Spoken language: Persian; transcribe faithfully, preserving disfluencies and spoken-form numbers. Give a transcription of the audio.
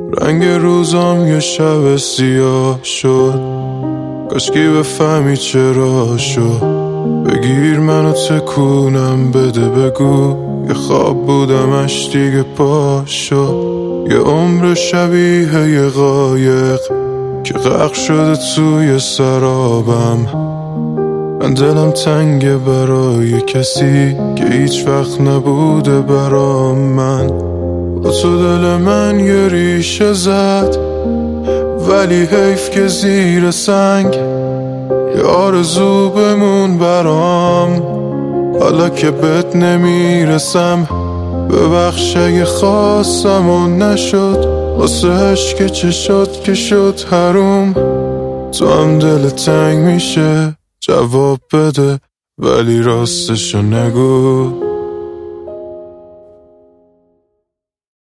رنگ روزام یه شب سیاه شد، کاشکی بفهمی چرا شد. بگیر منو تکونم بده، بگو یه خواب بودمش دیگه پاش شد. یه عمر شبیه یه قایق که غرق شده توی سرابم. من دلم تنگه برای کسی که هیچ وقت نبوده برام. من با تو دل من یه ریشه زد، ولی حیف که زیر سنگ یه آرزو بمون برام. حالا که بهت نمیرسم، ببخش اگه خواستم و نشد. واسه عشق چه شد که شد حروم. تو هم دل تنگ میشه، جواب بده ولی راستشو نگو.